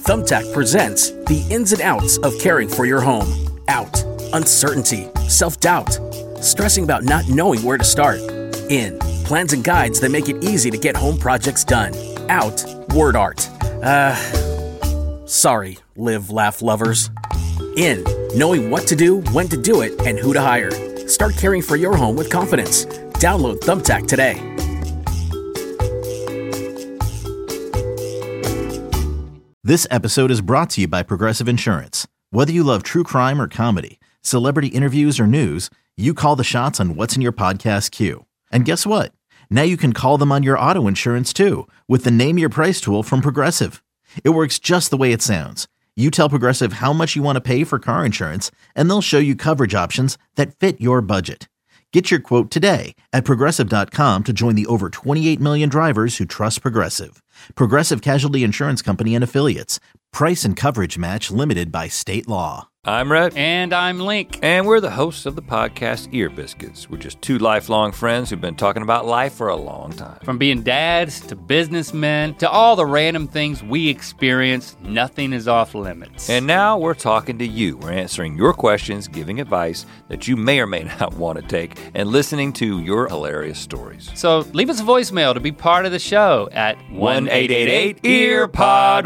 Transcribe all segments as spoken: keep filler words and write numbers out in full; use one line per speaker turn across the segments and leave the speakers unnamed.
Thumbtack presents the ins and outs of caring for your home. Out, uncertainty, self-doubt, stressing about not knowing where to start. In, plans and guides that make it easy to get home projects done. Out, word art. Uh, sorry, live, laugh lovers. In, knowing what to do, when to do it, and who to hire. Start caring for your home with confidence. Download Thumbtack today.
This episode is brought to you by Progressive Insurance. Whether you love true crime or comedy, celebrity interviews or news, you call the shots on what's in your podcast queue. And guess what? Now you can call them on your auto insurance too with the Name Your Price tool from Progressive. It works just the way it sounds. You tell Progressive how much you want to pay for car insurance, and they'll show you coverage options that fit your budget. Get your quote today at Progressive dot com to join the over twenty-eight million drivers who trust Progressive. Progressive Casualty Insurance Company and Affiliates. Price and coverage match limited by state law.
I'm Rhett.
And I'm Link.
And we're the hosts of the podcast Ear Biscuits. We're just two lifelong friends who've been talking about life for a long time.
From being dads to businessmen to all the random things we experience, nothing is off limits.
And now we're talking to you. We're answering your questions, giving advice that you may or may not want to take, and listening to your hilarious stories.
So leave us a voicemail to be part of the show at
one eight eight eight E A R P O D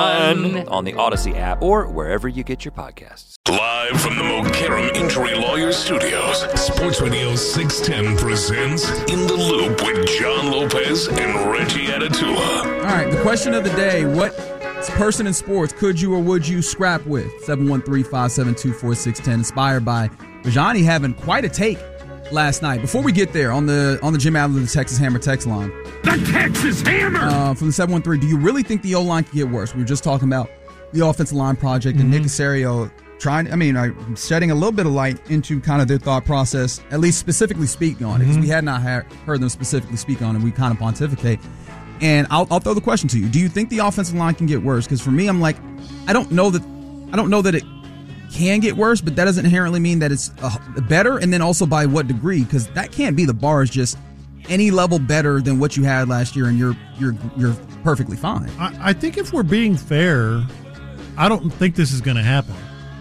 one on the Odyssey app or wherever you get your podcasts.
Live from the Mokaram Injury Lawyers Studios, Sports Radio six ten presents In the Loop with John Lopez and Reggie Atatula.
All right, the question of the day, what person in sports could you or would you scrap with? seven one three, five seven two, four six one zero, inspired by Rajani having quite a take last night. Before we get there, on the on the Jim Adler, the Texas Hammer text line.
The Texas Hammer!
Uh, from the seven one three, do you really think the O-line could get worse? We were just talking about the offensive line project, and mm-hmm. Nick Caserio trying, I mean, I'm shedding a little bit of light into kind of their thought process, at least specifically speaking on it, because mm-hmm. we had not ha- heard them specifically speak on it. We kind of pontificate. And I'll, I'll throw the question to you. Do you think the offensive line can get worse? Because for me, I'm like, I don't know that I don't know that it can get worse, but that doesn't inherently mean that it's uh, better. And then also by what degree? Because that can't be the bar is just any level better than what you had last year, and you're you're you're perfectly fine.
I, I think if we're being fair, I don't think this is going to happen.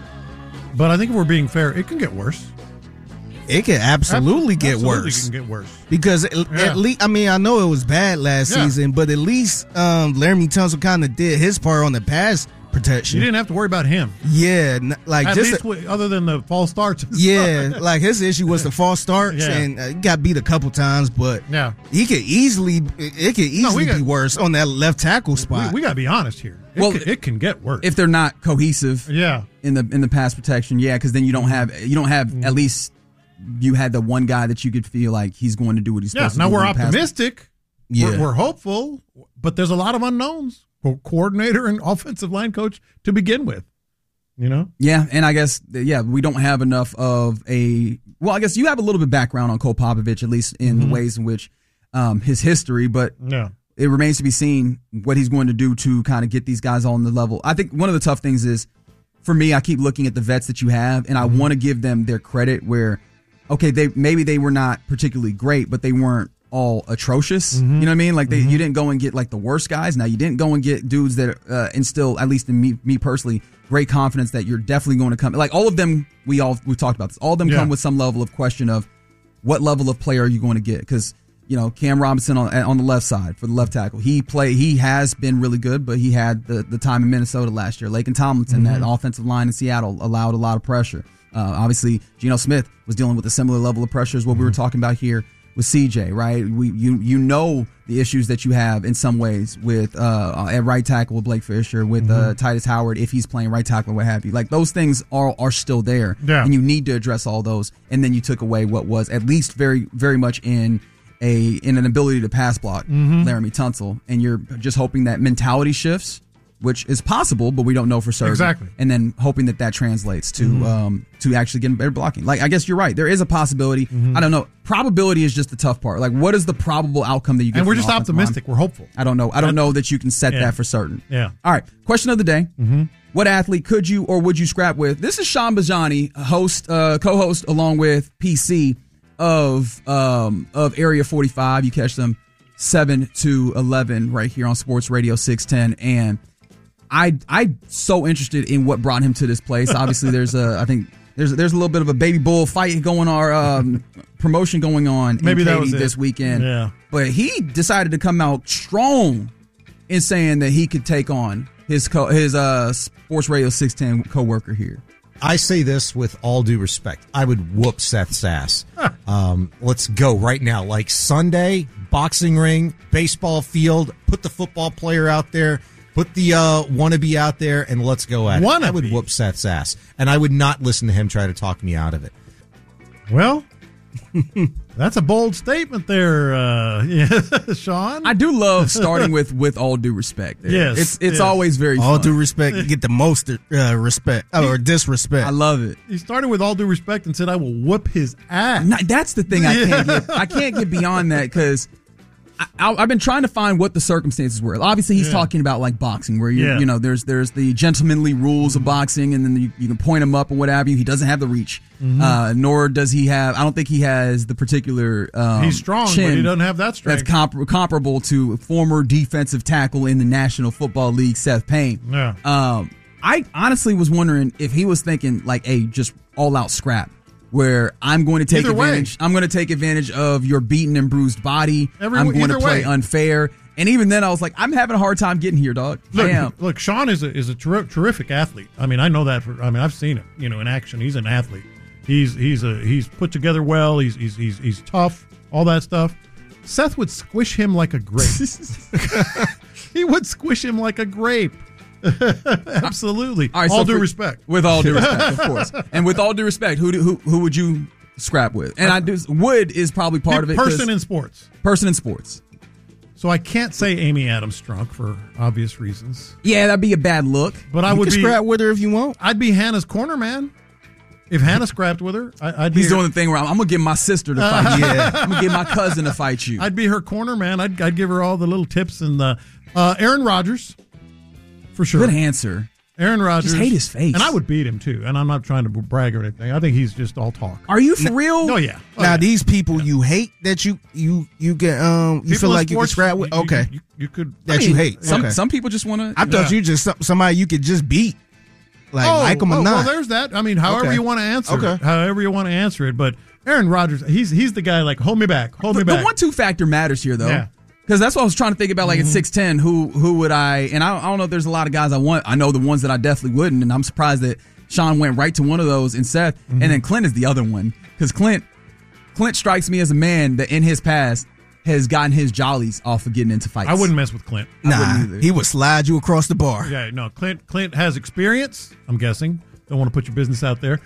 But I think if we're being fair, it can get worse.
It can absolutely get
absolutely
worse.
It can get worse.
Because at,
yeah.
at least, I mean, I know it was bad last yeah. season, but at least um, Laramie Tunsil kind of did his part on the pass protection.
You didn't have to worry about him.
Yeah, like
at
just
least a, other than the false starts.
Yeah, like his issue was the false starts, yeah. and uh, he got beat a couple times, but
yeah.
he could easily, it could easily no, got, be worse on that left tackle spot.
We, we got to be honest here. It
well,
can, it can get worse
if they're not cohesive.
Yeah.
in the in the pass protection, yeah, because then you don't have you don't have mm-hmm. at least you had the one guy that you could feel like he's going to do what he's
yeah,
supposed
now
to do.
Now we're optimistic.
Yeah,
we're, we're hopeful, but there's a lot of unknowns. Coordinator and offensive line coach to begin with, you know?
Yeah, and I guess, yeah, we don't have enough of a, well, I guess you have a little bit of background on Cole Popovich, at least in mm-hmm. the ways in which um, his history, but
yeah.
it remains to be seen what he's going to do to kind of get these guys on the level. I think one of the tough things is, for me, I keep looking at the vets that you have, and I mm-hmm. want to give them their credit where, okay, they maybe they were not particularly great, but they weren't all atrocious.
Mm-hmm.
You know what I mean? Like they,
mm-hmm.
you didn't go and get like the worst guys. Now you didn't go and get dudes that uh, instill, at least in me, me personally, great confidence that you're definitely going to come. Like all of them, we all we talked about this. All of them yeah. come with some level of question of what level of player are you going to get? Because you know Cam Robinson on on the left side for the left tackle, he play he has been really good, but he had the the time in Minnesota last year. Laken Tomlinson, mm-hmm. that offensive line in Seattle allowed a lot of pressure. Uh, obviously, Geno Smith was dealing with a similar level of pressure as what mm-hmm. we were talking about here with C J, right? We you you know the issues that you have in some ways with uh at right tackle with Blake Fisher, with mm-hmm. uh, Titus Howard if he's playing right tackle or what have you. Like those things are are still there,
yeah.
and you need to address all those. And then you took away what was at least very very much in a in an ability to pass block,
mm-hmm.
Laramie Tunsil, and you're just hoping that mentality shifts, which is possible, but we don't know for certain.
Exactly.
And then hoping that that translates to mm-hmm. um, to actually getting better blocking. Like, I guess you're right. There is a possibility. Mm-hmm. I don't know. Probability is just the tough part. Like, what is the probable outcome that you get
And we're
from
just optimistic.
line?
We're hopeful.
I don't know. I don't know that you can set
yeah.
that for certain.
Yeah.
All right. Question of the day.
Mm-hmm.
What athlete could you or would you scrap with? This is Sean Bajani, host, uh, co-host along with P C of um, of Area forty-five. You catch them seven to eleven right here on Sports Radio six ten. And I I so interested in what brought him to this place. Obviously, there's a I think there's there's a little bit of a baby bull fight going on, um, promotion going on
Maybe
in
that
Katy
was it.
this weekend.
Yeah.
But he decided to come out strong in saying that he could take on his co- his uh, Sports Radio six ten coworker here.
I say this with all due respect. I would whoop Seth's ass. um, let's go right now. Like Sunday, boxing ring, baseball field, put the football player out there, put the uh, wannabe out there, and let's go at
Wannabe.
it. I would whoop Seth's ass. And I would not listen to him try to talk me out of it.
Well, that's a bold statement there, uh, yeah, Sean.
I do love starting with with all due respect.
Yes,
it's it's
yes.
always very
All
fun.
due respect, you get the most uh, respect or disrespect.
I love it.
He started with all due respect and said, "I will whoop his ass."
Now, that's the thing I can't get. I can't get beyond that because I, I've been trying to find what the circumstances were. Obviously, he's
Yeah.
talking about like boxing, where you
Yeah.
you know there's there's the gentlemanly rules of boxing, and then you, you can point him up or what have you. He doesn't have the reach,
Mm-hmm.
uh, nor does he have. I don't think he has the particular. Um,
He's strong, but
chin
he doesn't have that strength.
That's comp- comparable to former defensive tackle in the National Football League, Seth Payne.
Yeah.
Um, I honestly was wondering if he was thinking like, "Hey, just all out scrap." Where I'm going to take
Either way.
advantage. I'm going to take advantage of your beaten and bruised body.
Every-
I'm going to
either
play
way.
unfair. And even then, I was like, I'm having a hard time getting here, dog.
Look,
I am.
look, Sean is a is a ter- terrific athlete. I mean, I know that. For, I mean, I've seen him, you know, in action. He's an athlete. He's he's a he's put together well. He's he's he's, he's tough. All that stuff. Seth would squish him like a grape. He would squish him like a grape. Absolutely.
All right,
all
so
due
for-
respect.
With all due respect, of course. And with all due respect, who do, who who would you scrap with? And I do. Wood is probably part of it. 'cause-
Person in sports.
person in sports.
So I can't say Amy Adams Strunk for obvious reasons.
Yeah, that'd be a bad look.
But I
you
would
can
be
scrap with her if you want.
I'd be Hannah's corner man. If Hannah scrapped with her, I, I'd be
He's
her,
doing the thing where I'm, I'm gonna get my sister to fight you. Yeah, I'm gonna get my cousin to fight you.
I'd be her corner man. I'd, I'd give her all the little tips and the uh, Aaron Rodgers for sure.
Good answer.
Aaron Rodgers.
Just hate his face.
And I would beat him too. And I'm not trying to brag or anything. I think he's just all talk.
Are you for real?
Oh yeah. Oh,
now
yeah.
these people you hate that you you you get um you
People
feel
in
like you can
sports,
scrap with.
you- you-
Okay,
You, you could.
that
I mean,
you hate.
Some
okay.
some people just want to.
I thought
Yeah.
you just some- somebody you could just beat, like
oh,
like them or
oh,
not.
well, there's that. I mean, however
Okay.
you want to answer it.
Okay.
However you want to answer it. But Aaron Rodgers, he's he's the guy like, hold me back. Hold me
The,
back.
the one-two factor matters here, though.
Yeah.
Because that's what I was trying to think about. Like at six ten, who who would I? And I, I don't know if there's a lot of guys I want. I know the ones that I definitely wouldn't, and I'm surprised that Sean went right to one of those and Seth, and then Clint is the other one. Because Clint, Clint strikes me as a man that in his past has gotten his jollies off of getting into fights.
I wouldn't mess with Clint.
Nah,
wouldn't either.
he would slide you across the bar.
Yeah, no. Clint Clint has experience. I'm guessing. Don't want to put your business out there.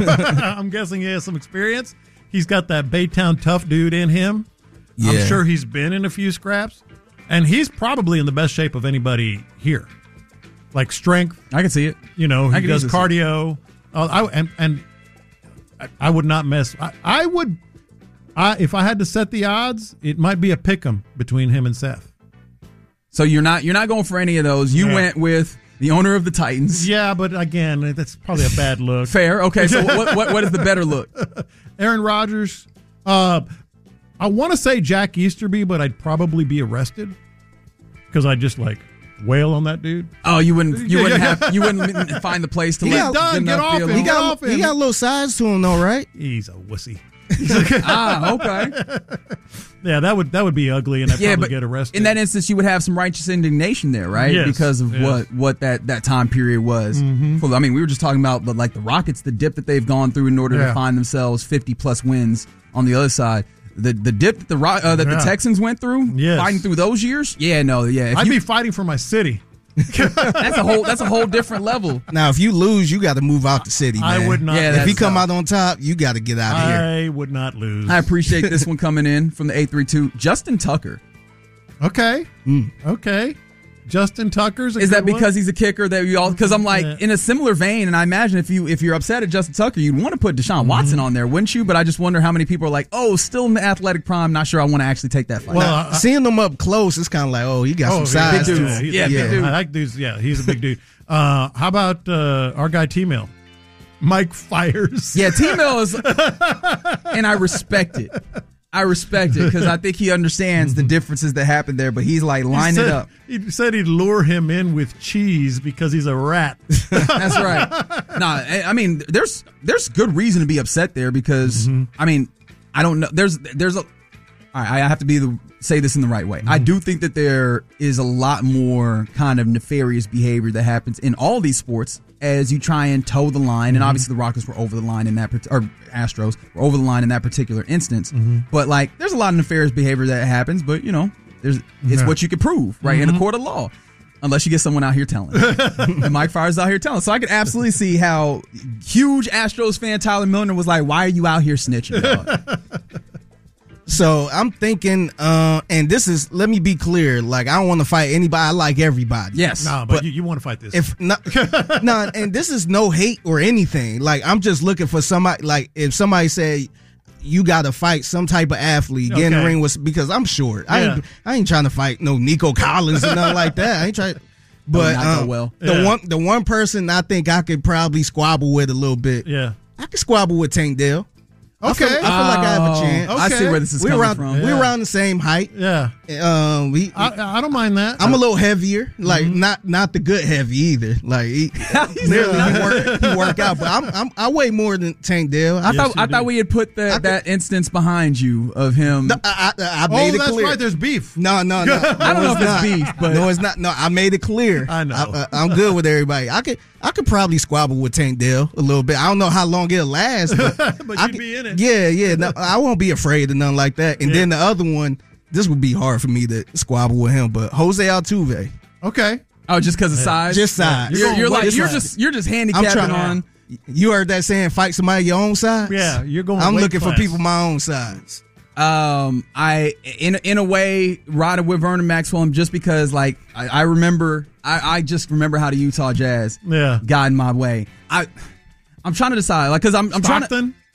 I'm guessing he has some experience. He's got that Baytown tough dude in him.
Yeah.
I'm sure he's been in a few scraps, and he's probably in the best shape of anybody here. Like strength,
I can see it.
you know,
I
he
could
does
easily see
cardio. Uh, I, and and I, I would not mess. I, I would. I if I had to set the odds, it might be a pick 'em between him and Seth.
So you're not you're not going for any of those. You
Yeah.
went with the owner of the Titans.
Yeah, but again, that's probably a bad look.
Fair. Okay. So what what what is the better look?
Aaron Rodgers. Uh, I want to say Jack Easterby, but I'd probably be arrested because I just like wail on that dude.
Oh, you wouldn't you
Yeah,
wouldn't
yeah.
have you wouldn't find the place to
He
let
got
done.
good
Get
enough
off
feel
him.
He
on-
Get
got
off him.
he got a little size to him though, right?
He's a wussy.
Ah, okay.
Yeah, that would that would be ugly, and I'd
Yeah,
probably
but
get arrested.
in that instance, you would have some righteous indignation there, right?
Yes,
Because of
yes.
what what that, that time period was.
Mm-hmm.
Well, I mean, we were just talking about the, like the Rockets, the dip that they've gone through in order
Yeah.
to find themselves fifty plus wins on the other side. The the dip that the Ro- uh, that
Yeah.
the Texans went through,
Yes.
fighting through those years. Yeah, no, yeah. If
I'd
you-
be fighting for my city.
that's a whole that's a whole different level.
Now, if you lose, you got to move out the city, man.
I would not.
Yeah,
If
that's
he come
tough.
out on top, you got to get out of here.
I would not lose.
I appreciate this one coming in from the eight three two. Justin Tucker.
Okay.
Mm.
Okay. Justin Tucker's a
Is
good
that because
one.
he's a kicker that we all? Because I'm like
Yeah.
in a similar vein, and I imagine if you if you're upset at Justin Tucker, you'd want to put Deshaun Watson
Mm-hmm.
on there, wouldn't you? But I just wonder how many people are like, oh, still in the athletic prime, not sure I want to actually take that fight.
Well,
Now,
I-
seeing them up close, it's kind of like, oh, he got
Oh,
some
yeah,
size
big
to
dudes.
him.
he's-
Yeah,
yeah,
big dude.
I like dudes. Yeah, he's a big dude. Uh, how about uh, our guy T-Mail? Mike Fires.
yeah, T-Mail is, and I respect it. I respect it because I think he understands the differences that happen there, but he's like lining
said,
it up.
He said he'd lure him in with cheese because he's a rat.
That's right. No, I mean, there's there's good reason to be upset there because mm-hmm. I mean, I don't know. There's there's a. I have to be the say this in the right way. Mm-hmm. I do think that there is a lot more kind of nefarious behavior that happens in all these sports as you try and toe the line. Mm-hmm. And obviously the Rockets were over the line in that, or Astros were over the line in that particular instance. Mm-hmm. But like, there's a lot of nefarious behavior that happens, but you know, there's it's yeah. what you can prove, right? Mm-hmm. In a court of law. Unless you get someone out here telling. And Mike Fiers out here telling. So I could absolutely see how huge Astros fan Tyler Milner was like, why are you out here snitching, dog?
So I'm thinking, uh, and this is, let me be clear, like, I don't want to fight anybody. I like everybody.
Yes.
No, nah, but, but you, you want to fight this.
If not, no, and this is no hate or anything. Like, I'm just looking for somebody, like, if somebody say, you got to fight some type of athlete, get okay. in the ring with, because I'm short. I, yeah. ain't, I ain't trying to fight no Nico Collins or nothing like that. I ain't trying. But um, well. the
yeah.
one the one person I think I could probably squabble with a little bit,
yeah,
I could squabble with Tank Dell.
Okay.
I feel, I feel oh, like I have a chance.
Okay. I see where this is
we're
coming
around,
from.
We're
yeah.
around the same height.
Yeah.
Um, we,
I, I don't mind that.
I'm a little heavier, like mm-hmm. not not the good heavy either. Like he, clearly he work, he work out, but I'm, I'm I weigh more than Tank Dell.
I
yes,
thought I do. thought we had put the, that instance behind you of him.
No, I, I, I made
oh,
it
that's
clear.
right. There's beef.
No, no, no. no
I don't know if
not.
it's beef, but
no, it's not. No, I made it clear.
I know.
I, I, I'm good with everybody. I could I could probably squabble with Tank Dell a little bit. I don't know how long it'll last, but,
but
I
you'd
could,
be in it.
Yeah, yeah. No, I won't be afraid of nothing like that. And
yeah.
then the other one, this would be hard for me to squabble with him, but Jose Altuve.
Okay.
Oh, just because of size?
Just size.
You're, you're, you're like you're just you're just handicapping
trying,
on.
You heard that saying, fight somebody your own size?
Yeah, you're going.
I'm looking
class.
for people my own size.
Um, I in in a way riding with Vernon Maxwell just because like I, I remember I, I just remember how the Utah Jazz
yeah.
got in my way. I I'm trying to decide like because I'm I'm
Stockton?
trying to.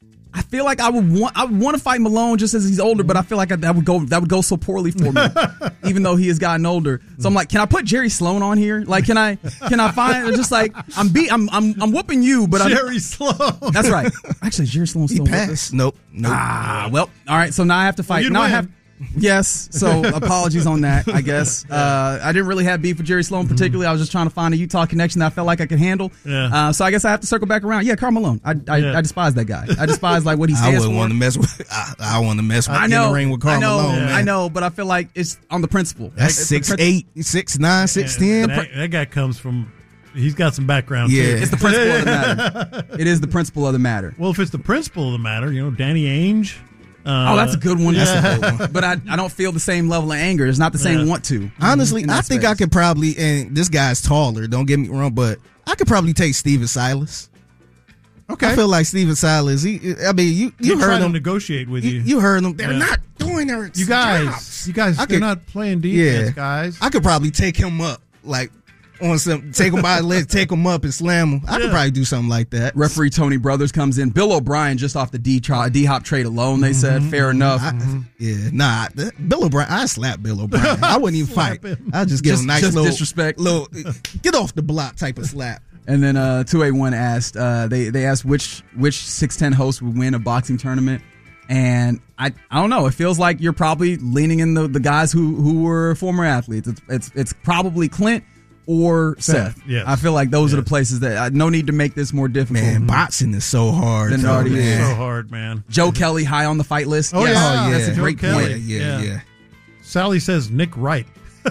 I feel like I would want I would want to fight Malone just as he's older, but I feel like I, that would go that would go so poorly for me, even though he has gotten older. So I'm like, can I put Jerry Sloan on here? Like, can I can I find just like I'm beat I'm I'm I'm whooping you, but
Jerry
I'm,
Sloan.
That's right. Actually, Jerry Sloan's still
he passed. Nope. Nope.
Ah, well, all right. So now I have to fight.
Well,
now
win.
I have. Yes, so apologies on that, I guess. Uh, I didn't really have beef with Jerry Sloan particularly. I was just trying to find a Utah connection that I felt like I could handle.
Yeah.
Uh, so I guess I have to circle back around. Yeah, Karl Malone. I I,
Yeah.
I despise that guy. I despise like what he
I
stands
wouldn't
for.
want to mess with. I, I want to mess with.
I
in
know.
the ring with Karl
I know.
Malone, man.
I know, but I feel like it's on the principle.
That's
It's
six
the prin-
eight, six nine, six ten.
That, that guy comes from. He's got some background.
Yeah.
too.
It's the principle of the matter. It is the principle of the matter.
Well, if it's the principle of the matter, you know, Danny Ainge. Uh,
Oh, that's a good one.
Yeah.
That's a good one. But I, I don't feel the same level of anger. It's not the same
Yeah.
want to.
Honestly,
in that
I think I
space.
could probably, and this guy's taller, don't get me wrong, but I could probably take Steven Silas.
Okay.
I feel like Steven Silas, he, I mean, you, you
He's
heard
trying to
him.
negotiate with
You,
you.
you heard them. They're
Yeah.
not doing their
You guys,
jobs.
you guys,
I
they're
could-
not playing defense,
Yeah.
guys.
I could probably take him up, like on some, take him by the leg, take him up and slam him. I could
Yeah.
probably do something like that.
Referee Tony Brothers comes in. Bill O'Brien just off the D D-Hop trade alone. They said fair enough.
I, yeah, nah. th- Bill O'Brien, I slap Bill O'Brien. I wouldn't even fight.
Slap him.
I just give
Just-
him a nice
just
little
disrespect.
little get off the block type of slap.
And then uh, two eighty-one asked uh, they they asked which which six ten host would win a boxing tournament, and I I don't know. It feels like you're probably leaning in the, the guys who who were former athletes. It's it's, it's probably Clint or Seth.
Seth, yes.
I feel like those are
Yes.
the places that I, no need to make this more difficult.
Man, boxing is so hard.
Then it
though,
already
man.
is.
So hard, man.
Joe Kelly high on the fight list.
Oh,
Yes.
yeah.
Oh,
That's a
yeah.
great
Joe
point.
Kelly.
Yeah,
Yeah.
yeah, yeah.
Sally says Nick Wright.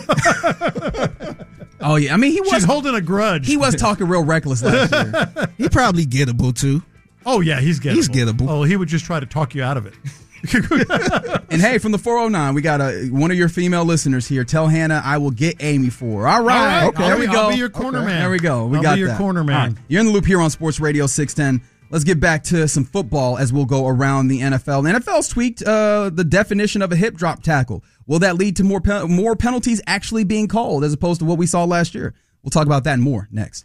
Oh yeah, I mean he was
She's holding a grudge.
he was talking real reckless last year.
He probably gettable too.
Oh yeah, he's gettable.
He's gettable.
Oh, he would just try to talk you out of it.
And hey, from the four oh nine, we got a one of your female listeners here. Tell Hannah I will get Amy for her. All right,
All right,
there
I'll
we
be-
go.
I'll be your corner man.
There we go. We
I'll
got
be your
that.
corner man.
All right. You're in the loop here on Sports Radio six ten. Let's get back to some football as we'll go around the N F L. The N F L's tweaked uh, the definition of a hip drop tackle. Will that lead to more pen- more penalties actually being called as opposed to what we saw last year? We'll talk about that and more next.